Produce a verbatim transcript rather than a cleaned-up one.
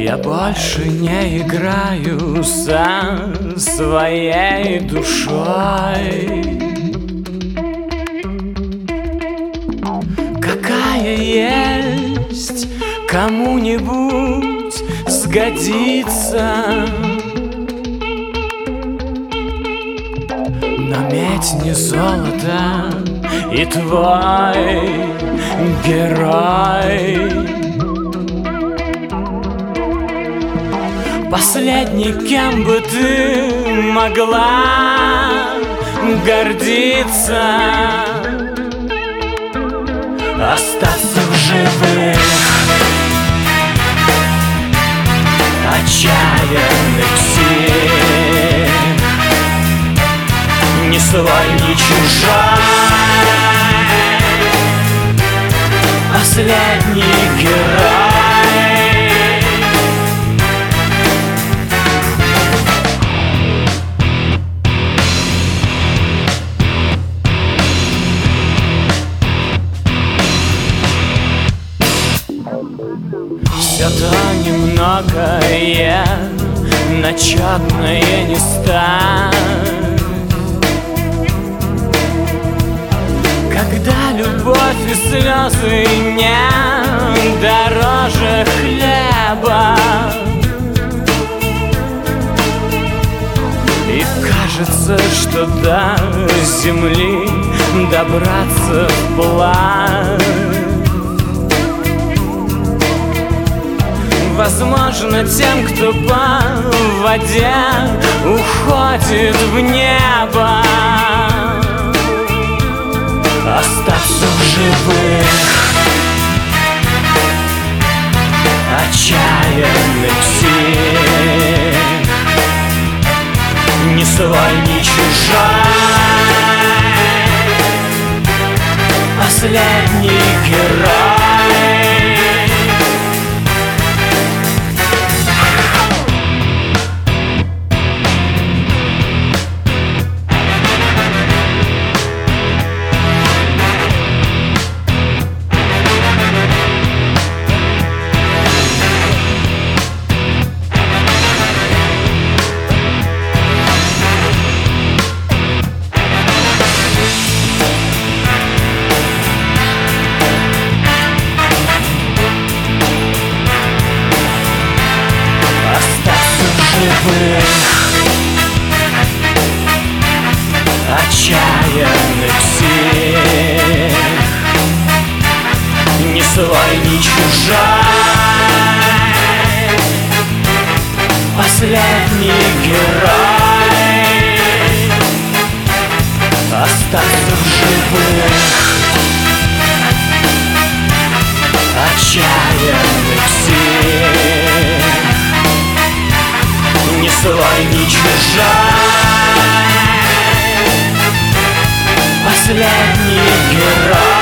Я больше не играю со своей душой. Какая есть, кому-нибудь сгодится. Но медь не золото, и твой герой последний, кем бы ты могла гордиться. Остаться в живых, отчаянных сил, ни свой, ни чужой, последний герой. Все то немногое, начетное не ставь. Когда любовь и слезы не дороже хлеба, и кажется, что до земли добраться вплавь возможно тем, кто по воде уходит в небо. Остаться в живых, отчаянных сил, ни свой, ни чужой, последний герой. Отчаянных сил, ни свой, ни чужой, последний герой. Остаться в живых, отчаянных сил, ни свой, ни чужой, последний герой.